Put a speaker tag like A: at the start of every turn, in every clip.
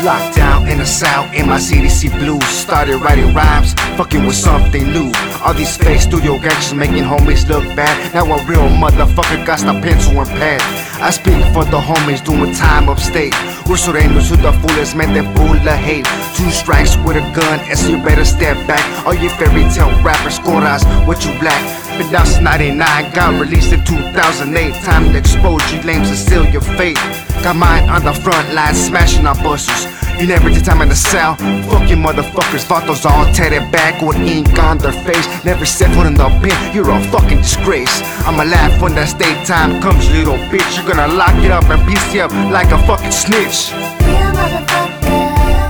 A: Locked down in the south in my CDC blues. Started writing rhymes, fucking with something new. All these fake studio gangsters making homies look bad. Now a real motherfucker got the pencil and pad. I speak for the homies doing time upstate. We're surrendering to the fullest, man, that full of hate. 2 strikes with a gun, and so you better step back. All you fairy tale rappers, scoras, what you black? Been down since 99, got released in 2008. Time to expose you lames and seal your fate. Got mine on the front line, smashing our busters. You never did time in the cell. Fuck you motherfuckers, vatos all tatted back with ink on their face. Never set foot in the pen, you're a fucking disgrace. I'ma laugh when that state time comes, you little bitch. You're gonna lock it up and piece you up like a fucking snitch.
B: Real motherfucker,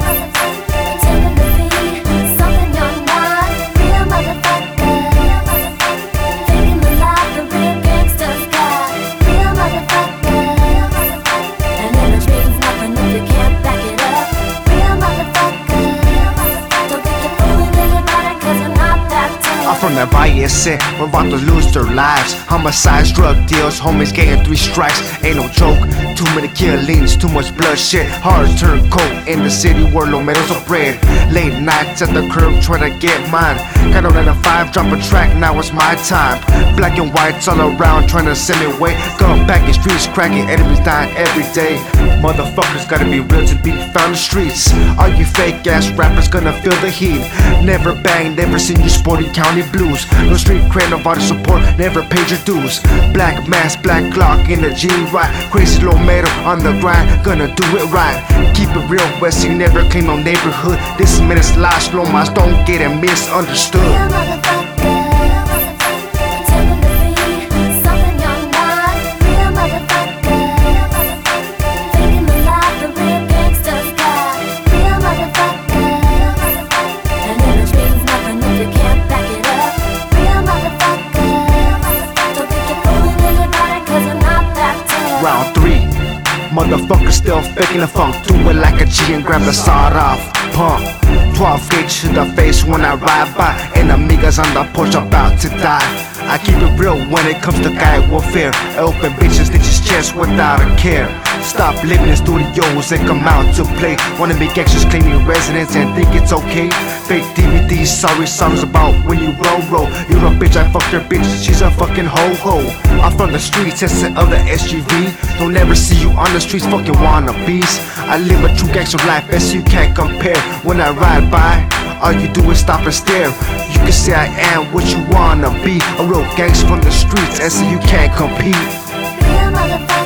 B: taking the beat, something you're not. Real motherfucker, thinking the life the real gangsters got. Real motherfucker, an image means nothing if you can't back it up. Real motherfucker, don't think you're fooling anybody 'cause you're not that tough.
A: I'm from the Valle set, we're about to lose their lives. Homicides, drug deals, homies getting 3 strikes. Ain't no joke, too many killings, too much bloodshed. Hard to turn cold in the city where no medals are bred. Late nights at the curb trying to get mine. Got on a 5, drop a track, now it's my time. Black and whites all around trying to send me away. Gun back in streets, cracking, enemies dying every day. Motherfuckers gotta be real to be found in the streets. All you fake ass rappers gonna feel the heat. Never bang, never seen you sporting county blues. No street cred, no body support, never paid your dues. Black mask, black clock in the G-Ride. Crazy low metal on the grind, gonna do it right. Keep it real, West, you never claim no neighborhood. This minute's lost, low miles, don't get it misunderstood.
B: Real motherfucker, taking the beat, something you're not. Real motherfucker, thinking the life the real gangsters got. Real motherfucker, an image means nothing if you can't back it up. Real motherfucker, don't think you're fooling anybody 'cause you're not that tough.
A: Round 3, motherfuckers still faking the funk. Do it like a G and grab the sawed off pump. 12 gauge to the face when I ride by. And amigas on the porch about to die. I keep it real when it comes to guy warfare. I open bitches, snitches chest without a care. Stop living in studios and come out to play. Wanna make gangsters claiming residence and think it's okay. Fake DVDs, sorry songs about when you roll. You're a bitch, I fucked her bitch, she's a fucking ho-ho. I'm from the streets, instead of the SUV. Don't ever see you on the streets, fucking wannabes. I live a true gangster life, as you can't compare. When I ride by, all you do is stop and stare. You can say I am what you wanna be. A real gangster from the streets, and so you can't compete.
B: Real motherfucker.